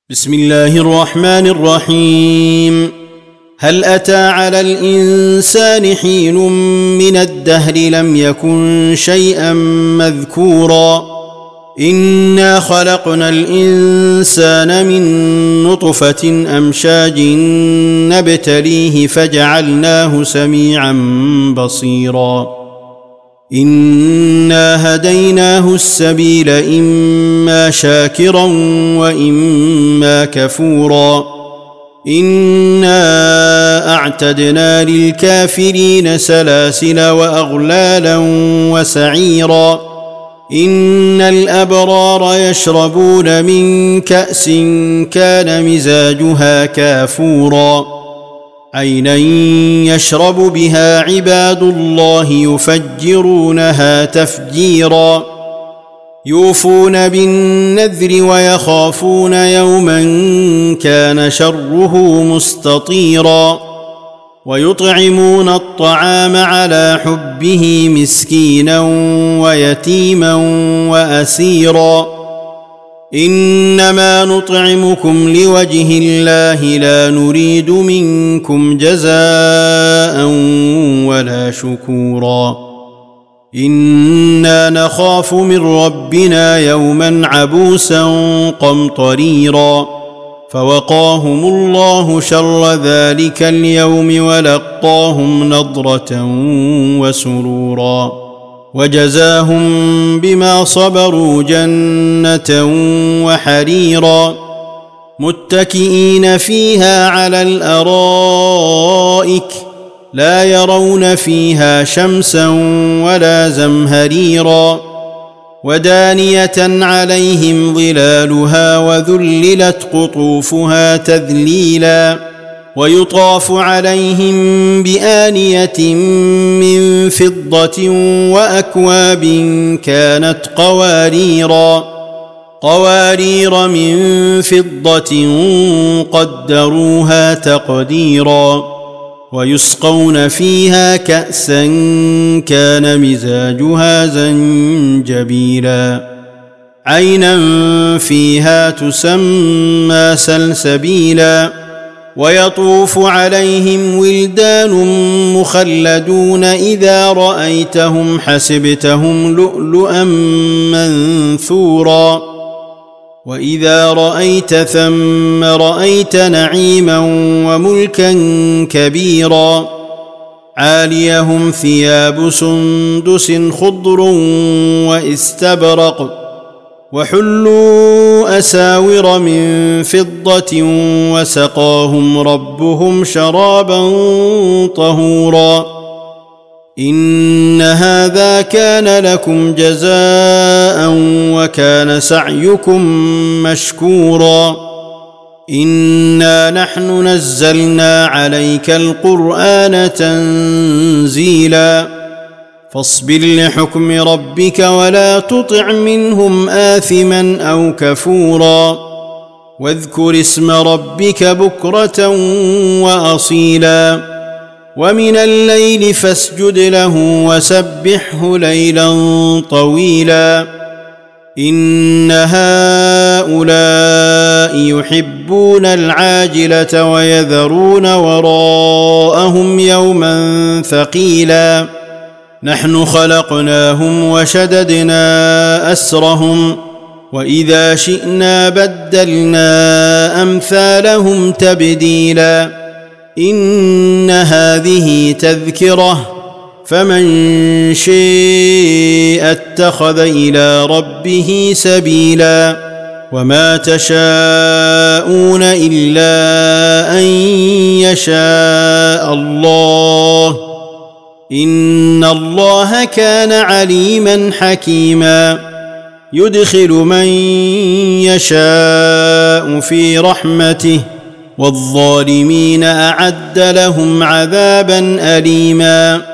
بسم الله الرحمن الرحيم. هل أتى على الإنسان حين من الدهر لم يكن شيئا مذكورا إنا خلقنا الإنسان من نطفة أمشاج نبتليه فجعلناه سميعا بصيرا إنا هديناه السبيل إما شاكرا وإما كفورا إنا أعتدنا للكافرين سلاسل وأغلالا وسعيرا إن الأبرار يشربون من كأس كان مزاجها كافورا عينا يشرب بها عباد الله يفجرونها تفجيرا يوفون بالنذر ويخافون يوما كان شره مستطيرا ويطعمون الطعام على حبه مسكينا ويتيما وأسيرا إنما نطعمكم لوجه الله لا نريد منكم جزاء ولا شكورا إنا نخاف من ربنا يوما عبوسا قمطريرا فوقاهم الله شر ذلك اليوم ولقاهم نضرة وسرورا وجزاهم بما صبروا جنة وحريرا متكئين فيها على الأرائك لا يرون فيها شمسا ولا زمهريرا ودانية عليهم ظلالها وذللت قطوفها تذليلا ويطاف عليهم بآنية من فضة وأكواب كانت قوارير من فضة قدروها تقديرا ويسقون فيها كأسا كان مزاجها زنجبيلا عينا فيها تسمى سلسبيلا ويطوف عليهم ولدان مخلدون إذا رأيتهم حسبتهم لؤلؤا منثورا وإذا رأيت ثم رأيت نعيما وملكا كبيرا عاليهم ثياب سندس خضر واستبرق وحلوا أساور من فضة وسقاهم ربهم شرابا طهورا إن هذا كان لكم جزاء وكان سعيكم مشكورا إنا نحن نزلنا عليك القرآن تنزيلا فاصبر لحكم ربك ولا تطع منهم آثما أو كفورا واذكر اسم ربك بكرة وأصيلا ومن الليل فاسجد له وسبحه ليلا طويلا إن هؤلاء يحبون العاجلة ويذرون وراءهم يوما ثقيلا نحن خلقناهم وشددنا أسرهم وإذا شئنا بدلنا أمثالهم تبديلا إن هذه تذكرة فمن شاء اتخذ إلى ربه سبيلا وما تشاءون إلا أن يشاء الله إن الله كان عليما حكيما يدخل من يشاء في رحمته والظالمين أعد لهم عذابا أليما